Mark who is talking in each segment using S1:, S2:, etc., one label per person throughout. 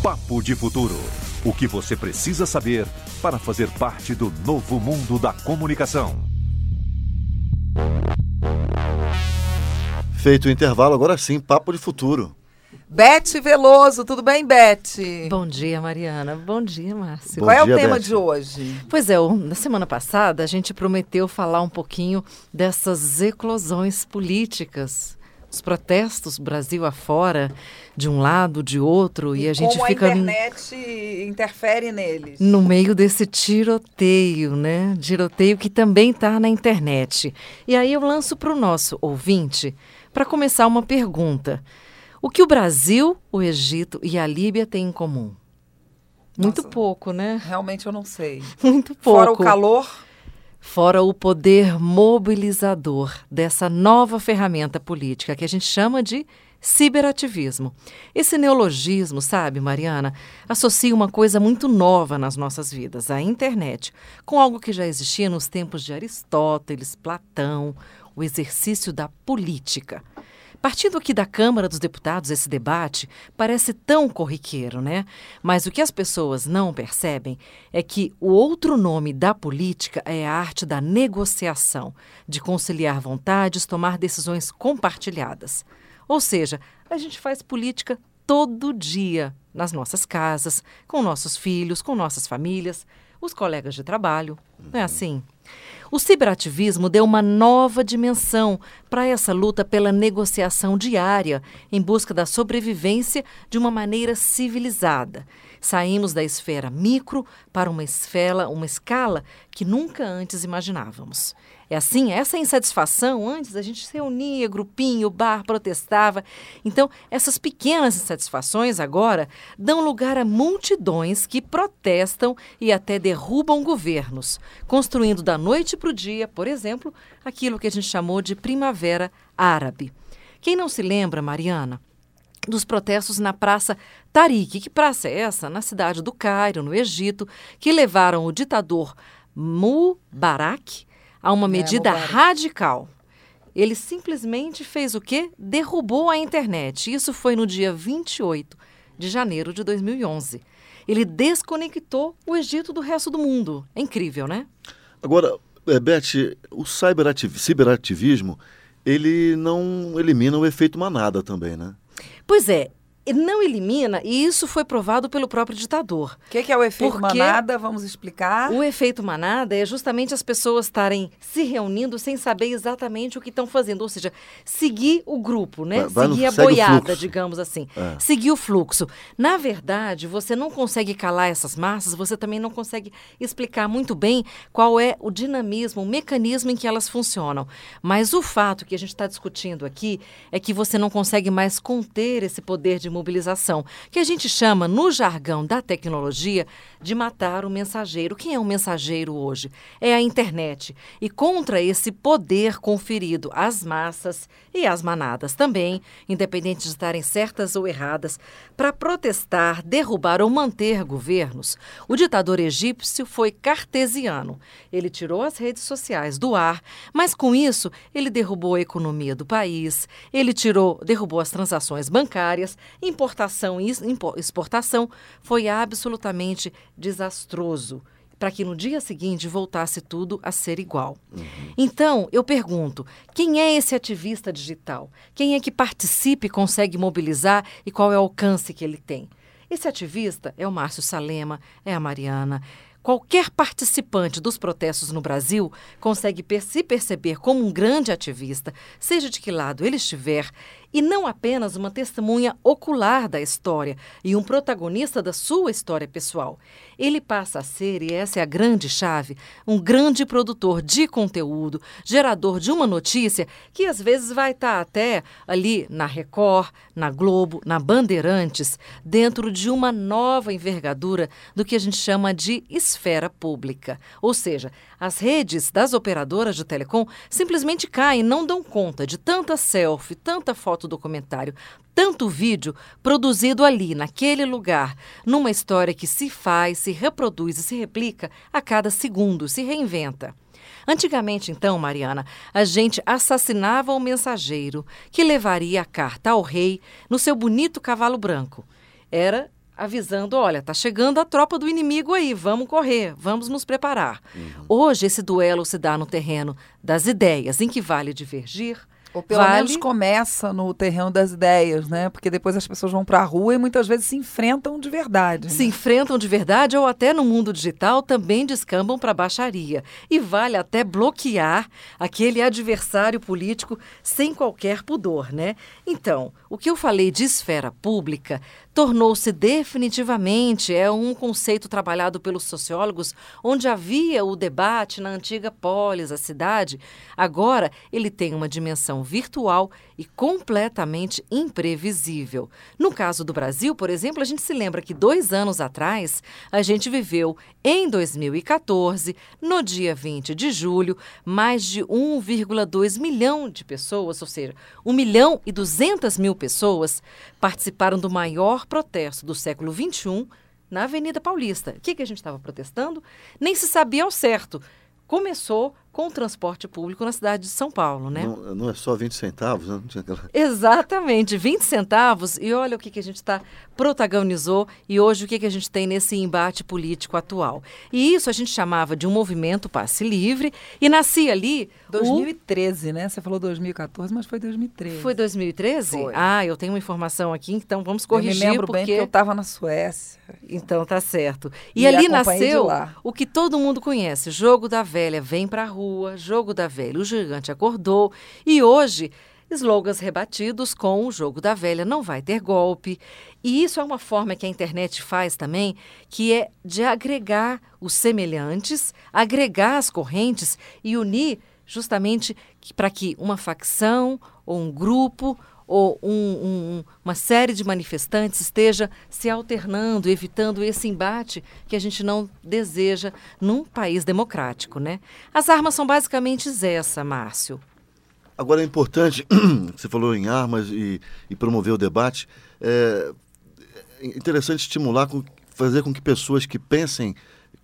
S1: Papo de Futuro. O que você precisa saber para fazer parte do novo mundo da comunicação.
S2: Feito o intervalo, agora sim, Papo de Futuro.
S3: Beth Veloso, tudo bem, Beth?
S4: Bom dia, Mariana. Bom dia, Márcio.
S3: Qual é o tema
S2: Beth.
S3: de hoje?
S4: Pois é, na semana passada a gente prometeu falar um pouquinho dessas eclosões políticas, os protestos Brasil afora, de um lado, de outro, e a gente
S3: como
S4: fica
S3: a internet interfere neles.
S4: no meio desse tiroteio, né? Tiroteio que também está na internet. E aí eu lanço para o nosso ouvinte, para começar, uma pergunta. O que o Brasil, o Egito e a Líbia têm em comum? Muito
S3: Nossa,
S4: pouco, né?
S3: Realmente eu não sei.
S4: Muito pouco.
S3: Fora o calor.
S4: Fora o poder mobilizador dessa nova ferramenta política que a gente chama de ciberativismo. Esse neologismo, sabe, Mariana, associa uma coisa muito nova nas nossas vidas, a internet, com algo que já existia nos tempos de Aristóteles, Platão, o exercício da política. Partindo aqui da Câmara dos Deputados, esse debate parece tão corriqueiro, né? Mas o que as pessoas não percebem é que o outro nome da política é a arte da negociação, de conciliar vontades, tomar decisões compartilhadas. Ou seja, a gente faz política todo dia, nas nossas casas, com nossos filhos, com nossas famílias, os colegas de trabalho. Não é assim? O ciberativismo deu uma nova dimensão para essa luta pela negociação diária em busca da sobrevivência de uma maneira civilizada. Saímos da esfera micro para uma escala que nunca antes imaginávamos. É assim, essa insatisfação, antes a gente se reunia, grupinho, bar, protestava. Então, essas pequenas insatisfações agora dão lugar a multidões que protestam e até derrubam governos, construindo da noite para o dia, por exemplo, aquilo que a gente chamou de Primavera Árabe. Quem não se lembra, Mariana, dos protestos na Praça Tariq? Que praça é essa? Na cidade do Cairo, no Egito, que levaram o ditador Mubarak a uma medida radical. Ele simplesmente fez o quê? Derrubou a internet. Isso foi no dia 28 de janeiro de 2011. Ele desconectou o Egito do resto do mundo. É incrível, né?
S2: Agora, Beth, o ciberativismo, ele não elimina o efeito manada também, né?
S4: Pois é. Ele não elimina, e isso foi provado pelo próprio ditador.
S3: O que é o efeito
S4: Porque
S3: manada? Vamos explicar.
S4: O efeito manada é justamente as pessoas estarem se reunindo sem saber exatamente o que estão fazendo. Ou seja, seguir o grupo, né? Seguir a boiada, digamos assim. Seguir o fluxo. Na verdade, você não consegue calar essas massas, você também não consegue explicar muito bem qual é o dinamismo, o mecanismo em que elas funcionam. Mas o fato que a gente está discutindo aqui é que você não consegue mais conter esse poder de mobilização, que a gente chama, no jargão da tecnologia, de matar o mensageiro. Quem é um mensageiro hoje? É a internet. E contra esse poder conferido às massas e às manadas também, independente de estarem certas ou erradas, para protestar, derrubar ou manter governos, o ditador egípcio foi cartesiano. Ele tirou as redes sociais do ar, mas com isso ele derrubou a economia do país, ele derrubou as transações bancárias. Importação e exportação foi absolutamente desastroso, para que no dia seguinte voltasse tudo a ser igual. Então, eu pergunto, quem é esse ativista digital? Quem é que participa e consegue mobilizar e qual é o alcance que ele tem? Esse ativista é o Márcio Salema, é a Mariana. Qualquer participante dos protestos no Brasil consegue se perceber como um grande ativista, seja de que lado ele estiver, e não apenas uma testemunha ocular da história e um protagonista da sua história pessoal. Ele passa a ser, e essa é a grande chave, um grande produtor de conteúdo, gerador de uma notícia que às vezes vai estar até ali na Record, na Globo, na Bandeirantes, dentro de uma nova envergadura do que a gente chama de esfera pública. Ou seja, as redes das operadoras de telecom simplesmente caem, não dão conta de tanta selfie, tanta foto documentário, tanto vídeo produzido ali, naquele lugar, numa história que se faz, se reproduz e se replica a cada segundo, se reinventa. Antigamente, então, Mariana, a gente assassinava o mensageiro que levaria a carta ao rei no seu bonito cavalo branco. Era avisando, olha, está chegando a tropa do inimigo aí, vamos correr, vamos nos preparar. Hoje esse duelo se dá no terreno das ideias, em que vale divergir.
S3: Ou pelo menos começa no terreno das ideias, né? Porque depois as pessoas vão para a rua e muitas vezes se enfrentam de verdade.
S4: Se enfrentam de verdade ou até no mundo digital também descambam para a baixaria. E vale até bloquear aquele adversário político sem qualquer pudor, né? Então, o que eu falei de esfera pública tornou-se definitivamente um conceito trabalhado pelos sociólogos, onde havia o debate na antiga polis, a cidade. Agora, ele tem uma dimensão virtual e completamente imprevisível. No caso do Brasil, por exemplo, a gente se lembra que 2 anos atrás, a gente viveu, em 2014, no dia 20 de julho, mais de 1,2 milhão de pessoas, ou seja, 1.200.000 pessoas participaram do maior protesto do século XXI na Avenida Paulista. O que a gente estava protestando? Nem se sabia ao certo. Começou com o transporte público na cidade de São Paulo, né?
S2: Não é só 20 centavos, né? Não tinha aquela...
S4: Exatamente, 20 centavos. E olha o que a gente protagonizou e hoje o que a gente tem nesse embate político atual. E isso a gente chamava de um movimento passe livre e nascia ali...
S3: 2013, né? Você falou 2014, mas foi 2013.
S4: Foi 2013?
S3: Foi.
S4: Ah, eu tenho uma informação aqui, então vamos corrigir.
S3: Eu me lembro bem porque eu estava na Suécia.
S4: Então tá certo. E ali nasceu o que todo mundo conhece, Jogo da Velha, vem pra rua, Jogo da Velha, o gigante acordou. E hoje, slogans rebatidos com o Jogo da Velha, não vai ter golpe. E isso é uma forma que a internet faz também, que é de agregar os semelhantes, agregar as correntes e unir justamente para que uma facção ou um grupo ou uma série de manifestantes esteja se alternando, evitando esse embate que a gente não deseja num país democrático, né? As armas são basicamente essa, Márcio.
S2: Agora é importante, você falou em armas e promover o debate, é interessante estimular, fazer com que pessoas que pensem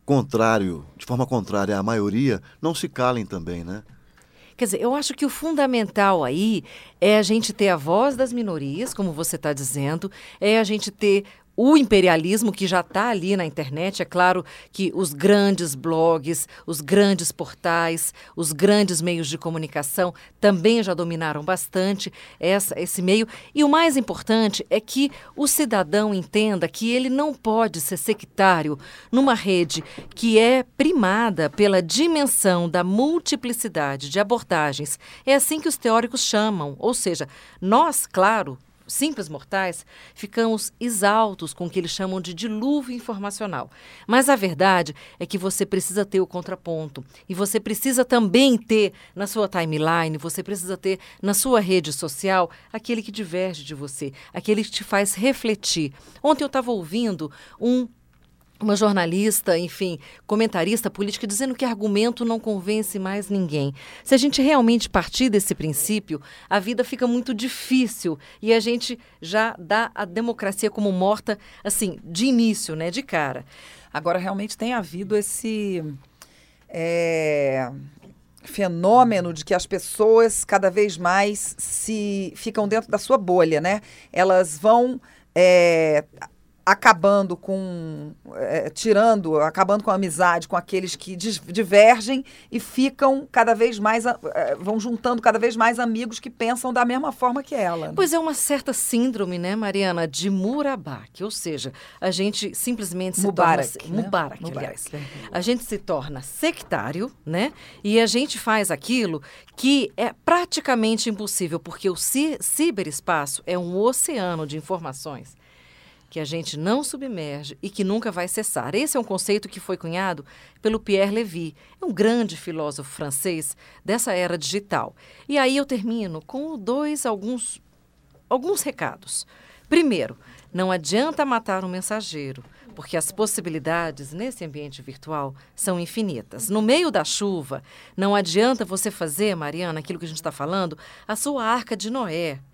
S2: de forma contrária à maioria, não se calem também, né?
S4: Quer dizer, eu acho que o fundamental aí é a gente ter a voz das minorias, como você está dizendo, é a gente ter o imperialismo que já está ali na internet. É claro que os grandes blogs, os grandes portais, os grandes meios de comunicação também já dominaram bastante esse meio. E o mais importante é que o cidadão entenda que ele não pode ser sectário numa rede que é primada pela dimensão da multiplicidade de abordagens. É assim que os teóricos chamam. Ou seja, nós, claro, simples mortais, ficamos exaltos com o que eles chamam de dilúvio informacional. Mas a verdade é que você precisa ter o contraponto. E você precisa também ter na sua timeline, você precisa ter na sua rede social aquele que diverge de você, aquele que te faz refletir. Ontem eu estava ouvindo uma jornalista, enfim, comentarista política, dizendo que argumento não convence mais ninguém. Se a gente realmente partir desse princípio, a vida fica muito difícil e a gente já dá a democracia como morta, assim, de início, né, de cara.
S3: Agora, realmente tem havido esse fenômeno de que as pessoas cada vez mais ficam dentro da sua bolha, né? Elas vão... acabando com a amizade com aqueles que divergem e ficam cada vez mais, vão juntando cada vez mais amigos que pensam da mesma forma que ela. Né?
S4: Pois é uma certa síndrome, né, Mariana, de Murabak, ou seja, a gente simplesmente se torna... Mubarak, aliás. A gente se torna sectário, né, e a gente faz aquilo que é praticamente impossível, porque o ciberespaço é um oceano de informações que a gente não submerge e que nunca vai cessar. Esse é um conceito que foi cunhado pelo Pierre Lévy, é um grande filósofo francês dessa era digital. E aí eu termino com alguns recados. Primeiro, não adianta matar um mensageiro, porque as possibilidades nesse ambiente virtual são infinitas. No meio da chuva, não adianta você fazer, Mariana, aquilo que a gente está falando, a sua arca de Noé.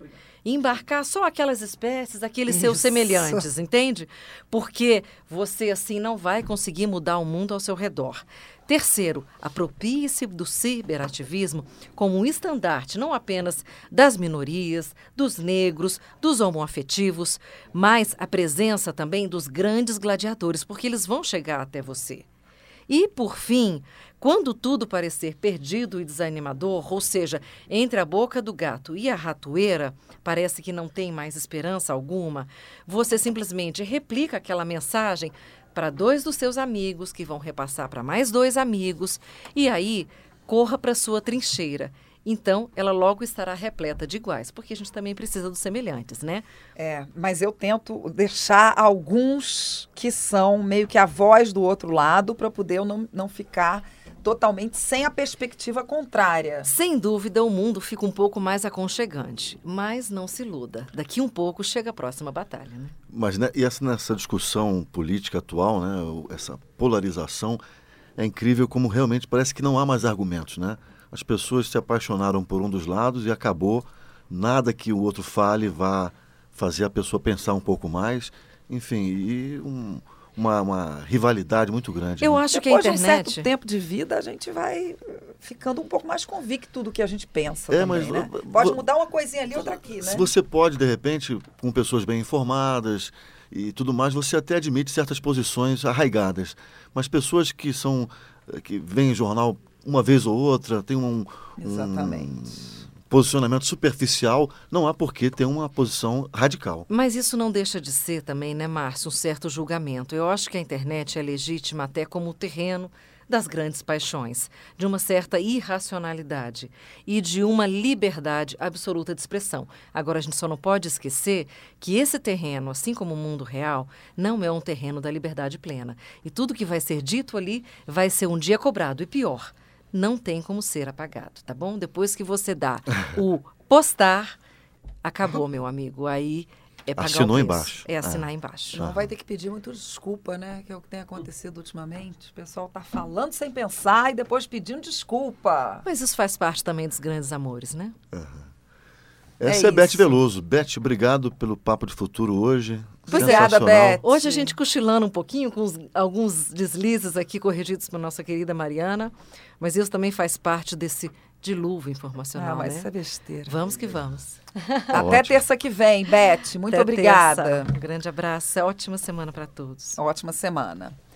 S4: e embarcar só aquelas espécies, aqueles seus semelhantes, entende? Porque você assim não vai conseguir mudar o mundo ao seu redor. Terceiro, aproprie-se do ciberativismo como um estandarte não apenas das minorias, dos negros, dos homoafetivos, mas a presença também dos grandes gladiadores, porque eles vão chegar até você. E, por fim, quando tudo parecer perdido e desanimador, ou seja, entre a boca do gato e a ratoeira, parece que não tem mais esperança alguma, você simplesmente replica aquela mensagem para 2 dos seus amigos, que vão repassar para mais 2 amigos, e aí corra para sua trincheira. Então, ela logo estará repleta de iguais, porque a gente também precisa dos semelhantes, né?
S3: Mas eu tento deixar alguns que são meio que a voz do outro lado para poder eu não ficar totalmente sem a perspectiva contrária.
S4: Sem dúvida, o mundo fica um pouco mais aconchegante, mas não se iluda. Daqui um pouco chega a próxima batalha, né?
S2: Mas nessa discussão política atual, né, essa polarização, é incrível como realmente parece que não há mais argumentos, né? As pessoas se apaixonaram por um dos lados e acabou, nada que o outro fale vá fazer a pessoa pensar um pouco mais, enfim, e uma rivalidade muito grande.
S4: Eu
S2: né?
S4: acho que
S3: Depois
S4: a internet...
S3: de um certo tempo de vida, a gente vai ficando um pouco mais convicto do que a gente pensa também, né? Pode mudar uma coisinha ali, outra aqui, né?
S2: Se você pode, de repente, com pessoas bem informadas e tudo mais, você até admite certas posições arraigadas. Mas pessoas que veem jornal uma vez ou outra, tem um posicionamento superficial, não há por que ter uma posição radical.
S4: Mas isso não deixa de ser também, né, Márcio, um certo julgamento. Eu acho que a internet é legítima até como o terreno das grandes paixões, de uma certa irracionalidade e de uma liberdade absoluta de expressão. Agora, a gente só não pode esquecer que esse terreno, assim como o mundo real, não é um terreno da liberdade plena. E tudo que vai ser dito ali vai ser um dia cobrado. E pior, não tem como ser apagado, tá bom? Depois que você dá o postar, acabou, meu amigo. Aí é pagar
S2: Assinou
S4: o preço.
S2: embaixo.
S4: É assinar embaixo.
S3: Não vai ter que pedir muito desculpa, né? Que é o que tem acontecido ultimamente. O pessoal tá falando sem pensar e depois pedindo desculpa.
S4: Mas isso faz parte também dos grandes amores, né?
S2: Essa é Beth Veloso. Beth, obrigado pelo Papo de Futuro hoje.
S3: Obrigada, Beth.
S4: Hoje a gente cochilando um pouquinho com alguns deslizes aqui corrigidos por nossa querida Mariana, mas isso também faz parte desse dilúvio informacional,
S3: mas
S4: né?
S3: isso é besteira.
S4: Vamos que vamos.
S3: Até terça que vem, Beth. Muito obrigada.
S4: Um grande abraço. Ótima semana para todos.
S3: Ótima semana.